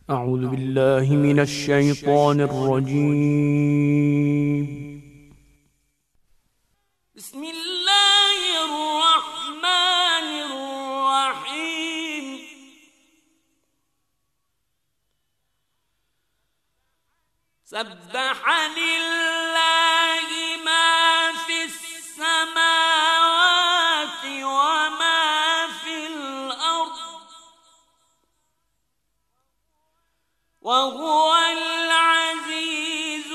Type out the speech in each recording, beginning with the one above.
أعوذ بالله من الشيطان الرجيم. بسم الله الرحمن الرحيم. سبح لله ما في السماوات وما في الأرض وهو العزيز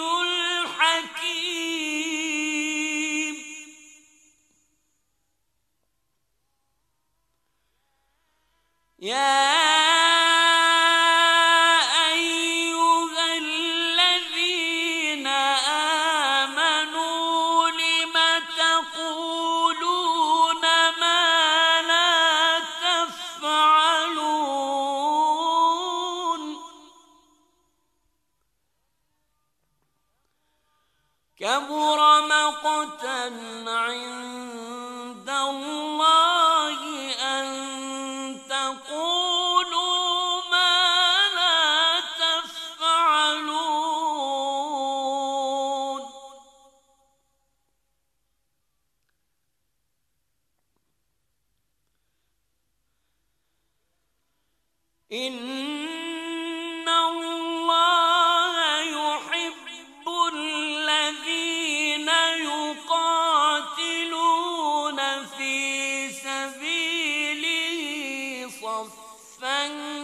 الحكيم. يا أيها الذين آمنوا لم تقولون ما لا تفعلون؟ كبر مقتا عند الله أن تقولوا ما لا تفعلون. إن الله يحب الذين يقاتلون في سبيله صفا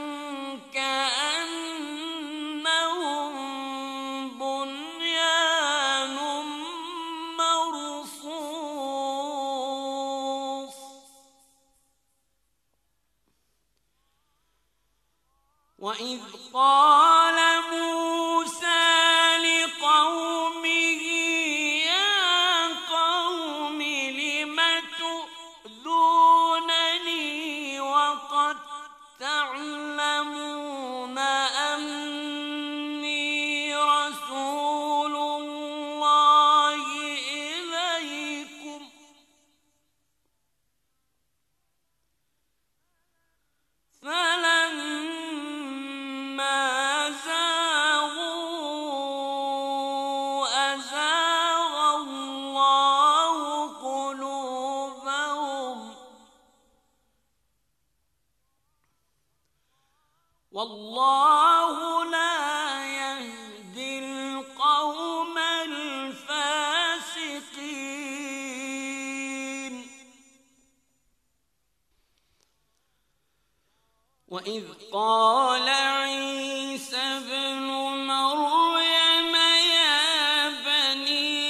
كأنهم بنيان مرصوص. وإذ قال موسى لقومه يا قوم لم تؤذونني وقد تعلمون أني رسول الله إليكم فلما زاغوا أزاغ الله قلوبهم والله لا يهدي القوم الفاسقين. وإذ قال عيسى ابن مريم يا بني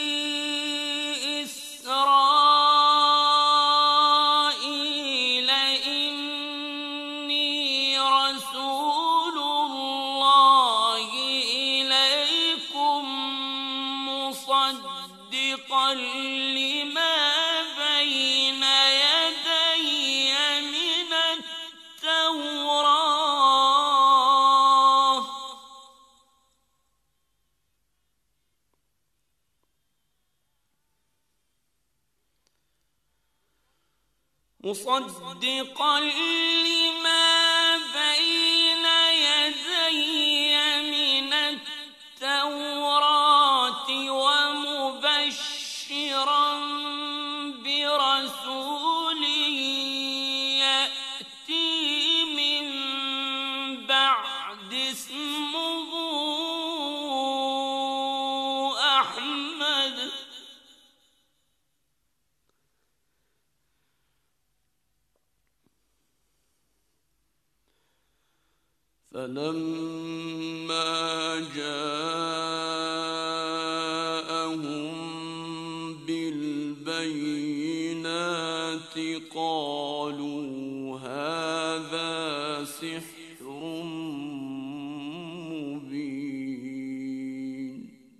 إسرائيل إني رسول الله إليكم مصدقا لما بين يدي من التوراة مصدقا لما بين يدي من التوراة ومبشرا برسول يأتي من بعد اسمه أحمد فلما جاءهم بالبينات قالوا هذا سحر مبين.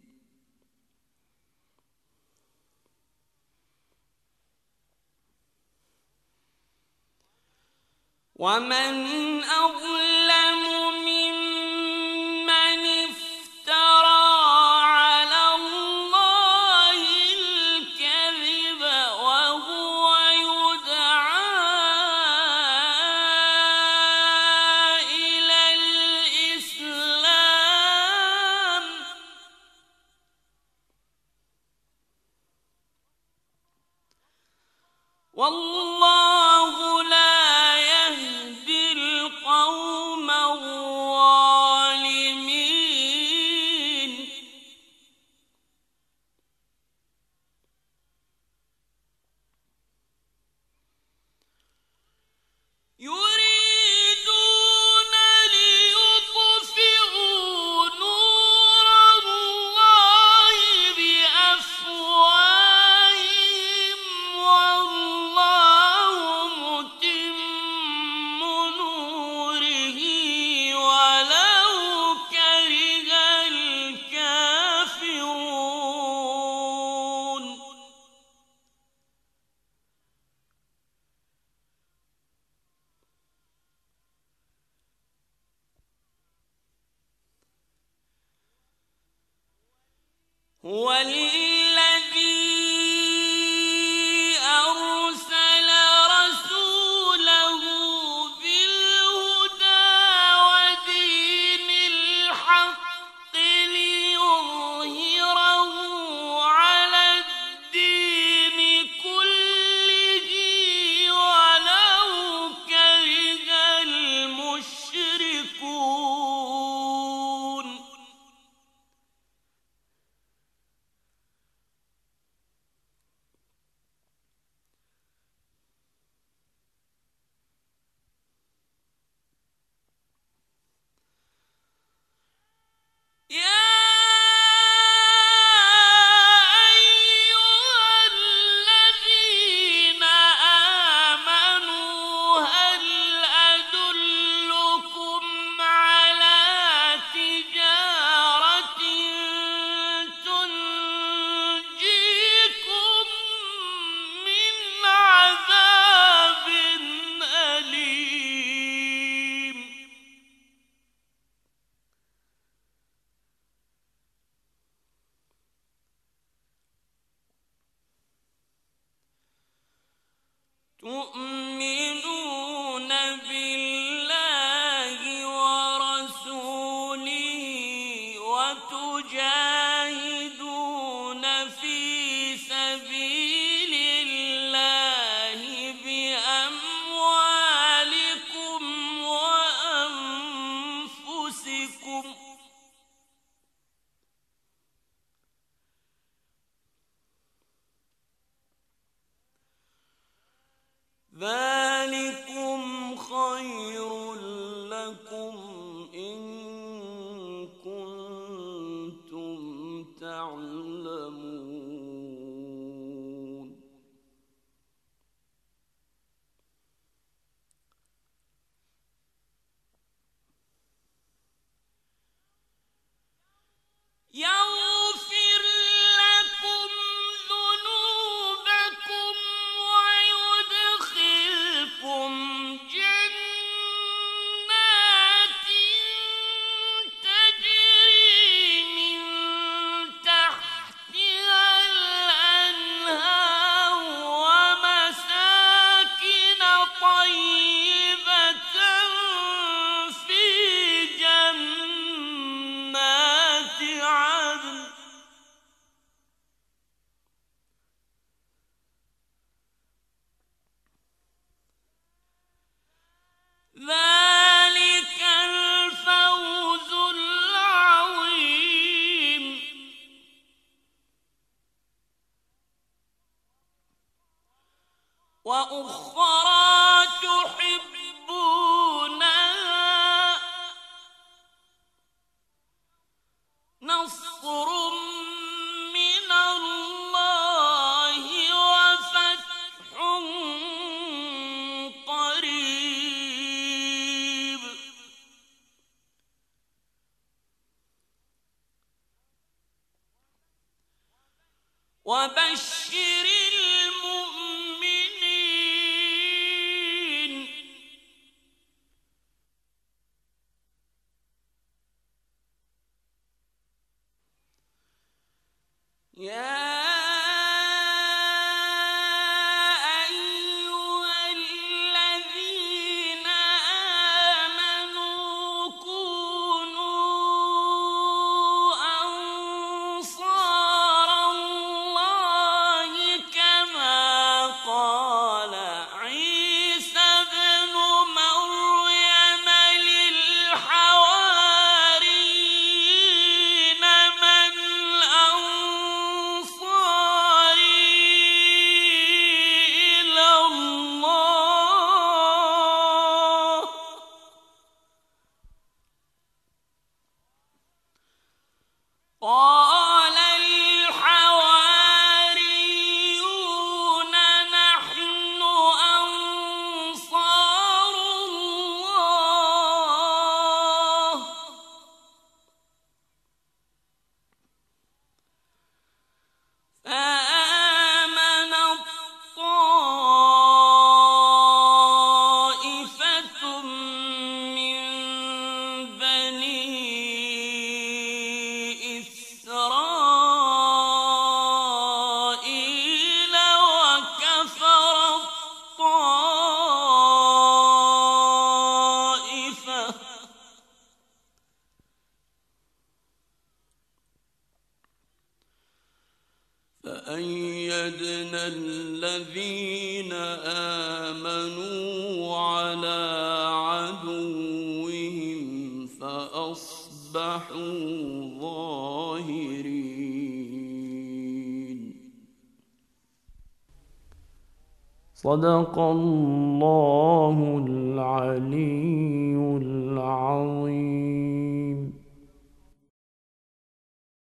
ومن أظلم ممن افترى على الله الكذب وهو يدعى إلى هو الذي أرسل رسوله بالهدى ودين الحق ليظهره على الدين كله ولو كره المشركون. يا أيها الذين آمنوا هل أدلكم على تجارة تنجيكم من عذاب أليم. تؤمنون بالله ورسوله وتجاهدون في سبيل الله بأموالكم وأنفسكم. ذلكم خير لكم إن كنتم تعلمون. يغفر لكم ذنوبكم ويدخلكم جنات تجري من تحتها الأنهار ومساكن طيبة في جنات عدن. ذلك الفوز العظيم. وأخرى تحبونها نصر من الله وفتح قريب. وبشر المؤمنين. يا أيها الذين آمنوا كونوا أنصار الله كما قال عيسى ابن مريم للحواريين من أنصاري إلى الله قال الحواريون نحن أنصار الله. فآمنت طائفة من بني إسرائيل الذين آمنوا على عدوهم فأصبحوا ظاهرين. صدق الله العلي العظيم.